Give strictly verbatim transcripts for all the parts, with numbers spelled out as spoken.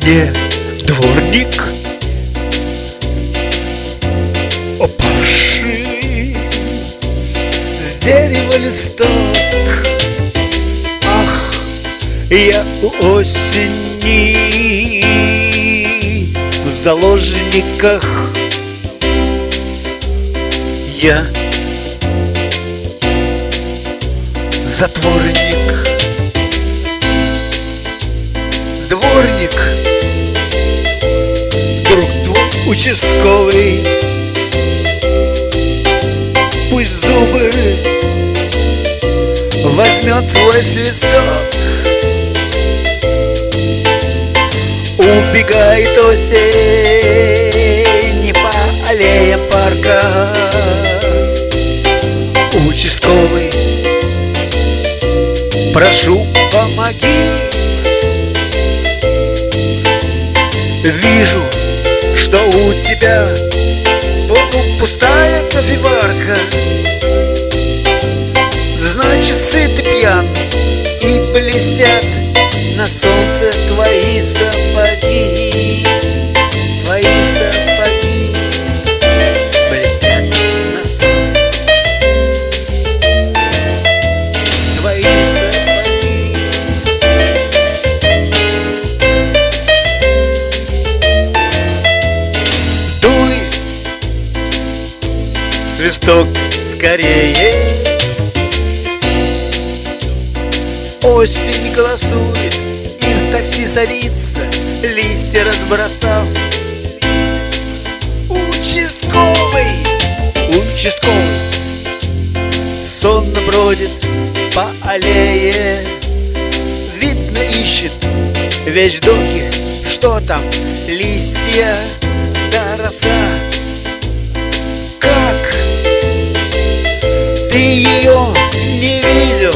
где дворник, упавший с дерева листок? Ах, я у осени в заложниках. Я затворник, дворник, друг твой участковый. Пусть зубы возьмет свой свисток. Убегает осень по аллеям парка. Участковый, прошу, помоги. Вижу, что у тебя полупустая кофеварка. Значит, сыт и пьян, и блестят на солнце твои сапоги. Твои сапоги блестят на солнце. Твои сапоги. Дуй, свисток, скорее. Осень голосует, и в такси садится, листья разбросав. Участковый, участковый сонно бродит по аллее. Видно, ищет вещдоки, что там, листья да роса. Как ты ее не видел?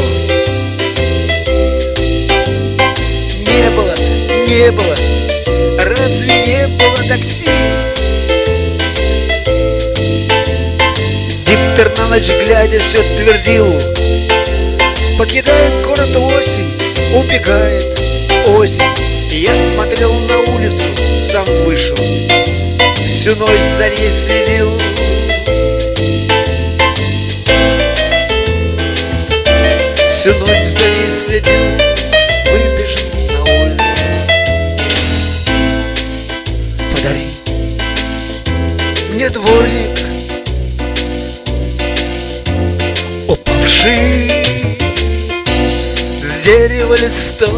Не было, не было, разве не было такси? Диктор на ночь глядя все твердил: покидает город осень, убегает осень. Я смотрел на улицу, сам вышел, всю ночь за ней следил. Всю ночь за ней следил. Выбежал на улицу. Подари мне, дворник, упавший с дерева листок.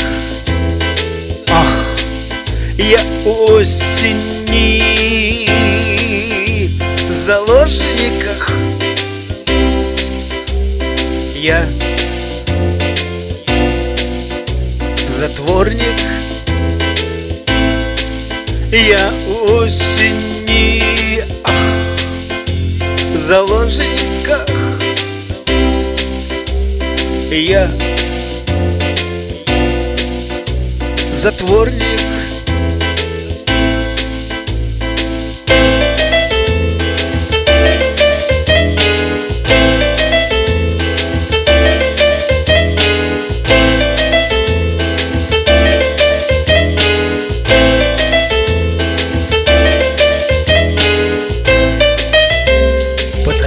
Ах, я осени в заложниках. Я затворник. Я осени, ах, в заложниках. Я затворник.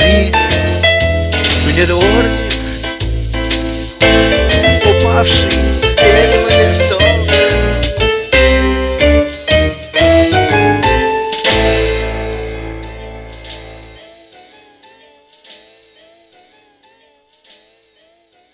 Мне дворник, упавший